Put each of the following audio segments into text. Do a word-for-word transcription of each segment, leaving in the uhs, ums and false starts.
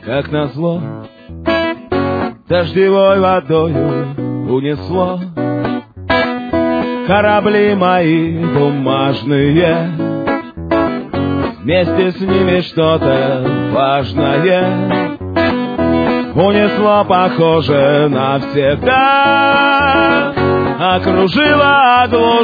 как назло, дождевой водою унесло корабли мои бумажные, вместе с ними что-то важное унесло, похоже, навсегда. Окружила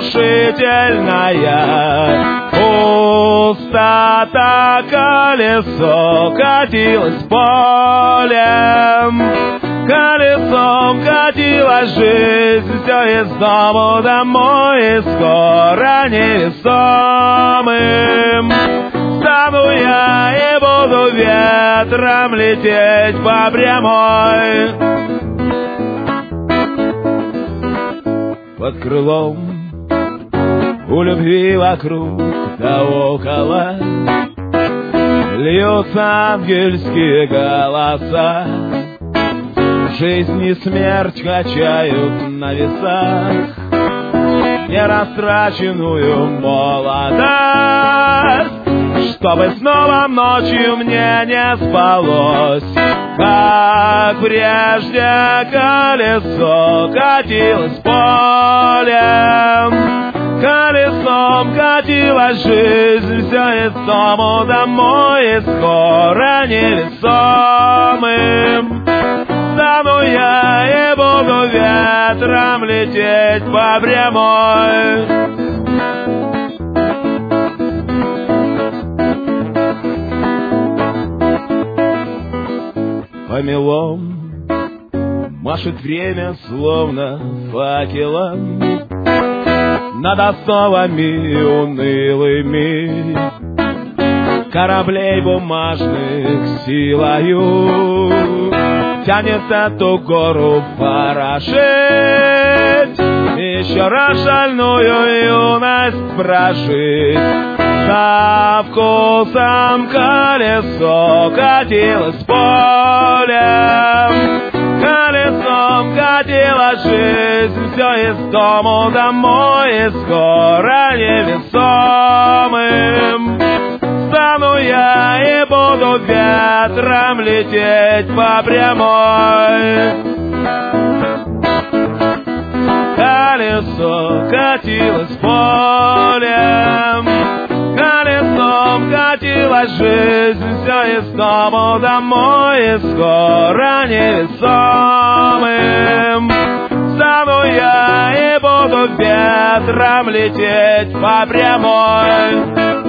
оглушительная пустота, колесо катилось полем, колесом катилась жизнь, все из дому домой, и скоро невесомым стану я и буду ветром лететь по прямой. Под крылом у любви вокруг да около льются ангельские голоса, жизнь и смерть качают на весах нерастраченную молодость, чтобы снова ночью мне не спалось, как прежде колесо катилось полем, колесом катилась жизнь, все из дому домой, и скоро невесомым стану я и буду ветром лететь по прямой. Помелом машет время, словно факелом над основами унылыми кораблей бумажных силою тянет эту гору порошить, еще раз шальную юность прожить. Со вкусом колесо катилось полем, колесом катилась жизнь, все из дому домой, и скоро невесомым стану я и буду ветром лететь по прямой. Колесо катилось полем, колесом катилась жизнь, все из дому домой, и скоро невесомым стану я и буду ветром лететь по прямой.